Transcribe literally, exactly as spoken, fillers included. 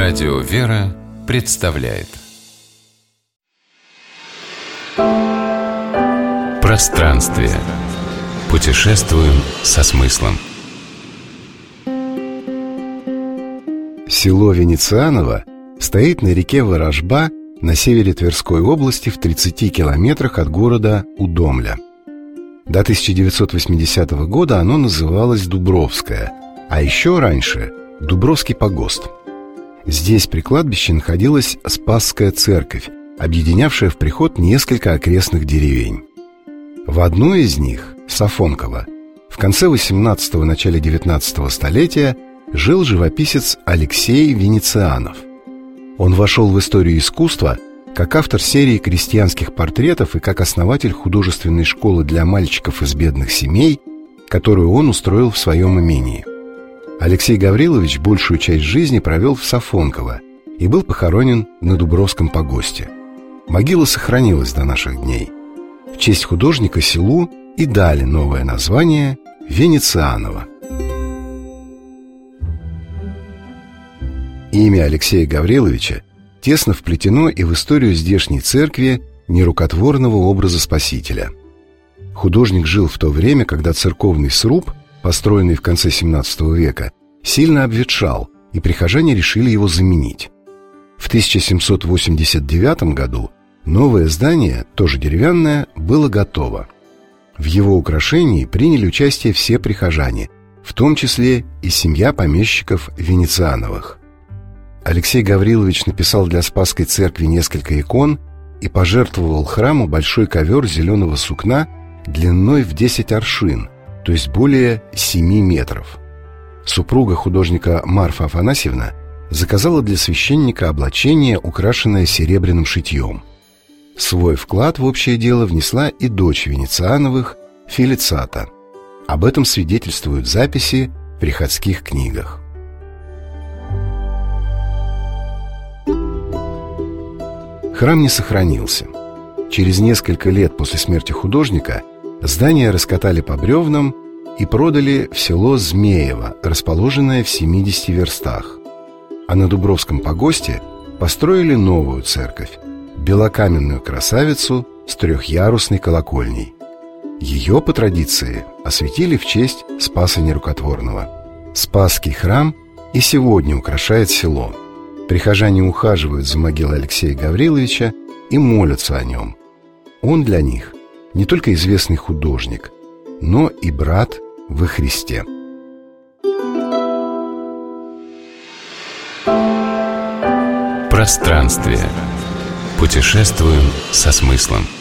Радио «Вера» представляет Пространствие. Путешествуем со смыслом. Село Венецианово стоит на реке Ворожба на севере Тверской области в тридцати километрах от города Удомля. До тысяча девятьсот восьмидесятого года оно называлось Дубровское, а еще раньше – Дубровский погост. Здесь при кладбище находилась Спасская церковь, объединявшая в приход несколько окрестных деревень. В одной из них, Сафонково, в конце восемнадцатого – начале девятнадцатого столетия жил живописец Алексей Венецианов. Он вошел в историю искусства как автор серии крестьянских портретов и как основатель художественной школы для мальчиков из бедных семей, которую он устроил в своем имении. Алексей Гаврилович большую часть жизни провел в Сафонково и был похоронен на Дубровском погосте. Могила сохранилась до наших дней. В честь художника селу и дали новое название Венецианово. Имя Алексея Гавриловича тесно вплетено и в историю здешней церкви нерукотворного образа Спасителя. Художник жил в то время, когда церковный сруб, построенный в конце семнадцатого века, сильно обветшал, и прихожане решили его заменить. В тысяча семьсот восемьдесят девятом году новое здание, тоже деревянное, было готово. В его украшении приняли участие все прихожане, в том числе и семья помещиков Венециановых. Алексей Гаврилович написал для Спасской церкви несколько икон и пожертвовал храму большой ковер зеленого сукна длиной в десять аршин, то есть более семи метров. Супруга художника Марфа Афанасьевна заказала для священника облачение, украшенное серебряным шитьем. Свой вклад в общее дело внесла и дочь Венециановых, Фелицата. Об этом свидетельствуют записи в приходских книгах. Храм не сохранился. Через несколько лет после смерти художника здание раскатали по бревнам и продали в село Змеево, расположенное в семидесяти верстах. А на Дубровском погосте построили новую церковь, белокаменную красавицу с трехъярусной колокольней. Ее, по традиции, осветили в честь Спаса Нерукотворного. Спасский храм и сегодня украшает село. Прихожане ухаживают за могилой Алексея Гавриловича и молятся о нем. Он для них не только известный художник, но и брат во Христе. Пространствие. Путешествуем со смыслом.